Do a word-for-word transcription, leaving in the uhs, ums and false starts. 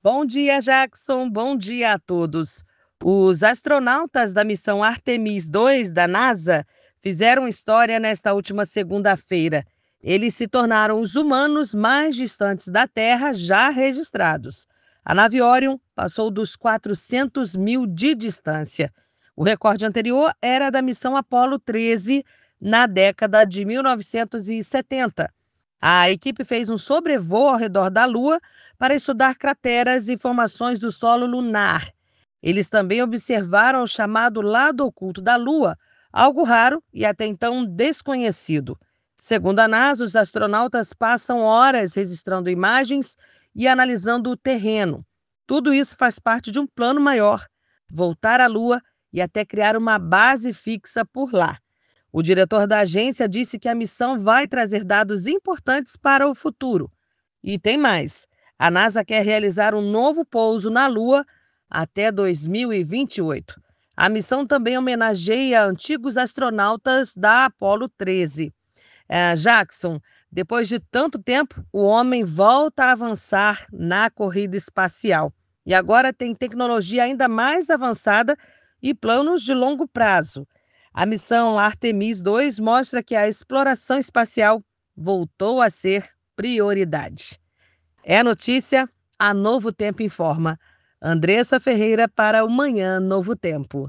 Bom dia, Jackson. Bom dia a todos. Os astronautas da missão Artemis dois da NASA fizeram história nesta última segunda-feira. Eles se tornaram os humanos mais distantes da Terra já registrados. A nave Orion passou dos quatrocentos mil de distância. O recorde anterior era da missão Apollo treze, na década de mil novecentos e setenta. A equipe fez um sobrevoo ao redor da Lua para estudar crateras e formações do solo lunar. Eles também observaram o chamado lado oculto da Lua, algo raro e até então desconhecido. Segundo a NASA, os astronautas passam horas registrando imagens e analisando o terreno. Tudo isso faz parte de um plano maior: voltar à Lua e até criar uma base fixa por lá. O diretor da agência disse que a missão vai trazer dados importantes para o futuro. E tem mais: a NASA quer realizar um novo pouso na Lua até dois mil e vinte e oito. A missão também homenageia antigos astronautas da Apollo treze. É, Jackson, depois de tanto tempo, o homem volta a avançar na corrida espacial. E agora tem tecnologia ainda mais avançada e planos de longo prazo. A missão Artemis dois mostra que a exploração espacial voltou a ser prioridade. É notícia, a Novo Tempo informa. Andressa Ferreira para o Manhã Novo Tempo.